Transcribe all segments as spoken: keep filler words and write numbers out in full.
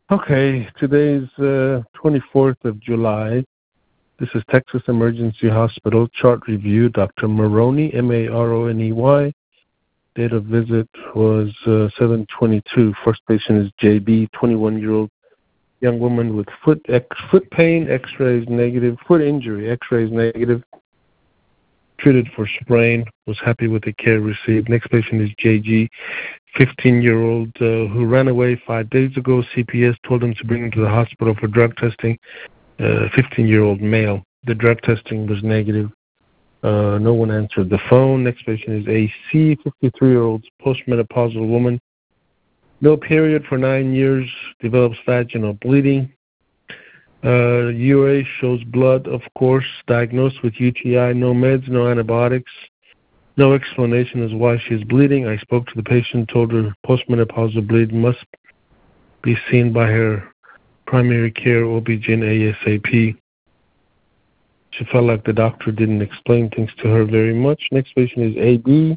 Okay, today's uh, twenty-fourth of July. This is Texas Emergency Hospital chart review. Doctor Maroney, M A R O N E Y. Date of visit was uh, seven twenty-two. First patient is J B, twenty-one-year-old young woman with foot ex- foot pain, x-rays negative, foot injury, x-rays negative. Treated for sprain, was happy with the care received. Next patient is J G, fifteen-year-old uh, who ran away five days ago. C P S told him to bring him to the hospital for drug testing. Uh, fifteen-year-old male. The drug testing was negative. Uh, no one answered the phone. Next patient is A C, fifty-three-year-old postmenopausal woman. No period for nine years. Develops vaginal bleeding. Uh, U A shows blood, of course. Diagnosed with U T I. No meds, no antibiotics. No explanation as why she is bleeding. I spoke to the patient, told her postmenopausal bleeding must be seen by her primary care O B G Y N ASAP. She felt like the doctor didn't explain things to her very much. Next patient is A B,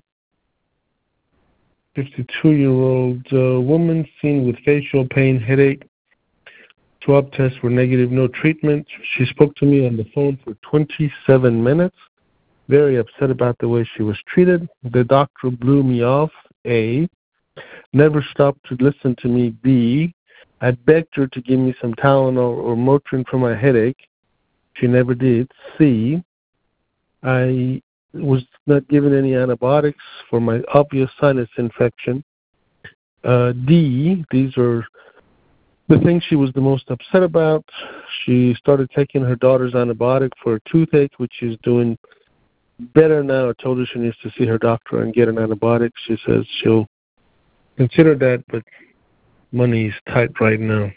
fifty-two-year-old uh, woman seen with facial pain, headache. Swab tests were negative, no treatment. She spoke to me on the phone for twenty-seven minutes. Very upset about the way she was treated. The doctor blew me off. A. Never stopped to listen to me. B. I begged her to give me some Tylenol or Motrin for my headache. She never did. C. I was not given any antibiotics for my obvious sinus infection. Uh, D. These are the things she was the most upset about. She started taking her daughter's antibiotic for a toothache, which is doing better now. I told her she needs to see her doctor and get an antibiotic. She says she'll consider that, but money is tight right now.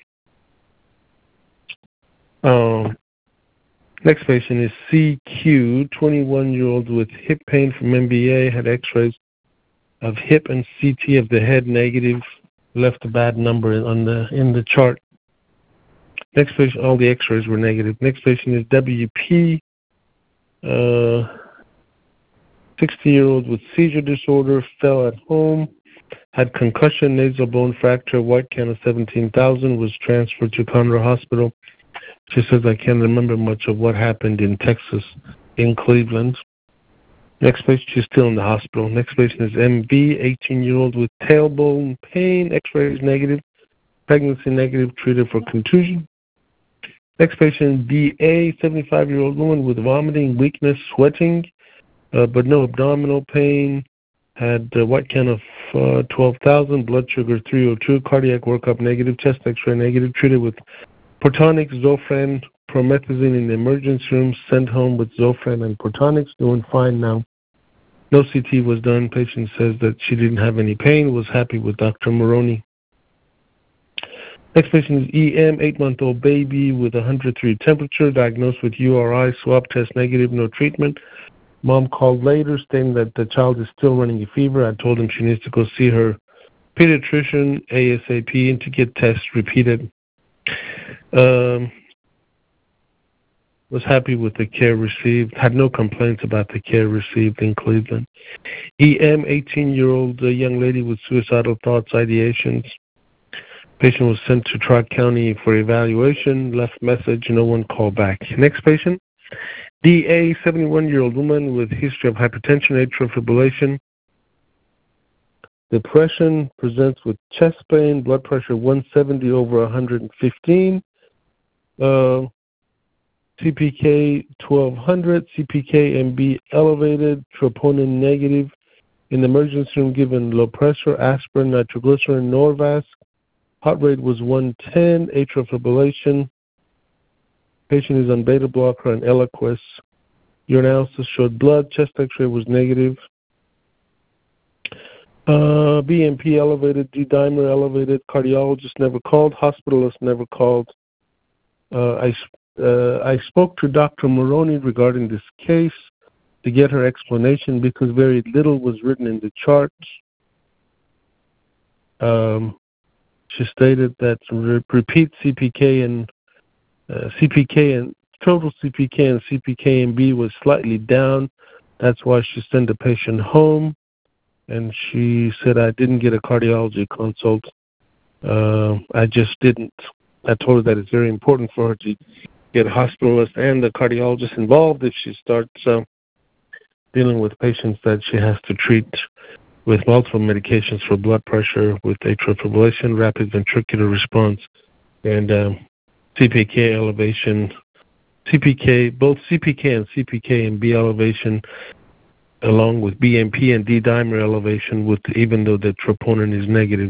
Um, next patient is C Q, twenty-one-year-old with hip pain from M B A, had x-rays of hip and C T of the head negative, left a bad number on the in the chart. Next patient, all the x-rays were negative. Next patient is W P, uh, sixty-year-old with seizure disorder, fell at home, had concussion, nasal bone fracture, white count of seventeen thousand, was transferred to Conroe Hospital. She says, I can't remember much of what happened in Texas, in Cleveland. Next patient is still in the hospital. Next patient is M B, eighteen-year-old with tailbone pain, x-rays negative, pregnancy negative, treated for contusion. Next patient, D A, seventy-five-year-old woman with vomiting, weakness, sweating, uh, but no abdominal pain, had a white count of uh, twelve thousand, blood sugar three oh two, cardiac workup negative, chest x-ray negative, treated with Protonix, Zofran, promethazine in the emergency room, sent home with Zofran and Protonix, doing fine now. No C T was done. Patient says that she didn't have any pain, was happy with Doctor Maroney. Next patient is E M, eight-month-old baby with one hundred three temperature, diagnosed with U R I, swab test negative, no treatment. Mom called later stating that the child is still running a fever. I told him she needs to go see her pediatrician ASAP and to get tests repeated. Um, was happy with the care received, had no complaints about the care received in Cleveland. E M, eighteen-year-old uh, young lady with suicidal thoughts, ideations. Patient was sent to Tri County for evaluation, left message, no one called back. Next patient, D A, seventy-one-year-old woman with history of hypertension, atrial fibrillation, depression, presents with chest pain, blood pressure one seventy over one hundred fifteen, uh, C P K twelve hundred, C P K M B elevated, troponin negative. In the emergency room, given low pressure, aspirin, nitroglycerin, Norvasc. Heart rate was one ten, atrial fibrillation. Patient is on beta blocker and Eliquis. Urinalysis showed blood. Chest x-ray was negative. Uh, B M P elevated, D-dimer elevated. Cardiologist never called. Hospitalist never called. Uh, I, uh, I spoke to Doctor Maroney regarding this case to get her explanation because very little was written in the charts. Um, she stated that re- repeat C P K and uh, C P K and total C P K and C P K and B was slightly down. That's why she sent the patient home. And she said, I didn't get a cardiology consult. Uh, I just didn't. I told her that it's very important for her to get a hospitalist and a cardiologist involved if she starts uh, dealing with patients that she has to treat with multiple medications for blood pressure, with atrial fibrillation, rapid ventricular response, and um, C P K elevation. C P K, both C P K and C P K and B elevation, along with B M P and D-dimer elevation, with even though the troponin is negative.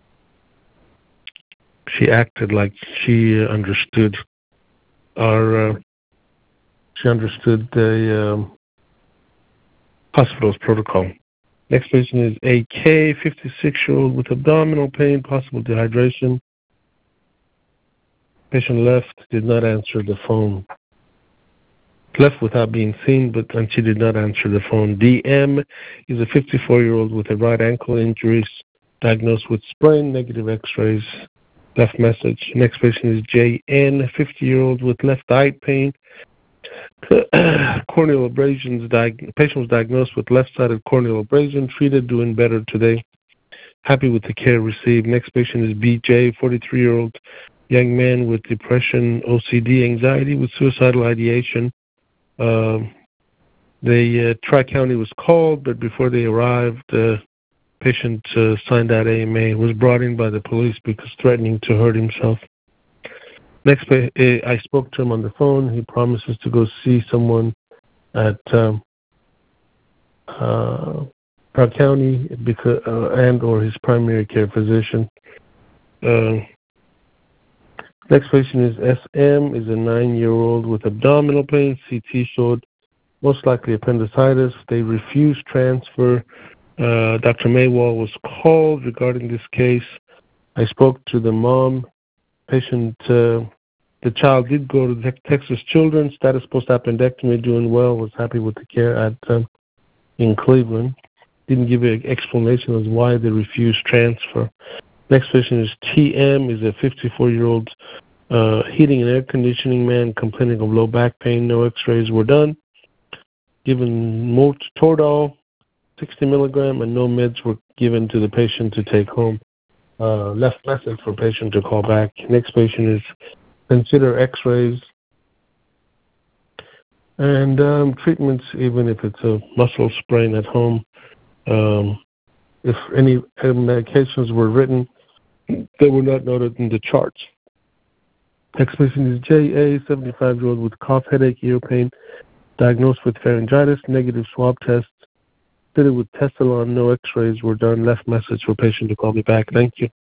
She acted like she understood our, uh, she understood the um, hospital's protocol. Next patient is A K, fifty-six-year-old with abdominal pain, possible dehydration. Patient left, did not answer the phone. Left without being seen, but and she did not answer the phone. D M is a fifty-four-year-old with a right ankle injuries, diagnosed with sprain, negative x-rays, left message. Next patient is J N, fifty-year-old with left eye pain, corneal abrasions. Diag- patient was diagnosed with left-sided corneal abrasion, treated, doing better today. Happy with the care received. Next patient is B J, forty-three-year-old young man with depression, O C D, anxiety with suicidal ideation. Uh, the uh, Tri-County was called, but before they arrived, the uh, patient uh, signed out A M A, was brought in by the police because threatening to hurt himself. Next, I spoke to him on the phone. He promises to go see someone at um, uh, Park County because, uh, and or his primary care physician. Uh, next patient is S M, is a nine-year-old with abdominal pain. C T showed most likely appendicitis. They refused transfer. Uh, Doctor Maywall was called regarding this case. I spoke to the mom. Patient, uh, the child did go to the Texas Children's, status post-appendectomy, doing well, was happy with the care at um, in Cleveland. Didn't give an explanation as why they refused transfer. Next patient is T M, is a fifty-four-year-old uh, heating and air conditioning man complaining of low back pain. No x-rays were done. Given Tordal, sixty milligram, and no meds were given to the patient to take home. Uh, left message for patient to call back. Next patient is consider x-rays and um, treatments, even if it's a muscle sprain at home. Um, if any medications were written, they were not noted in the charts. Next patient is J A, seventy-five-year-old with cough, headache, ear pain, diagnosed with pharyngitis, negative swab test, fitted with Tessalon, no x-rays were done. Left message for patient to call me back. Thank you.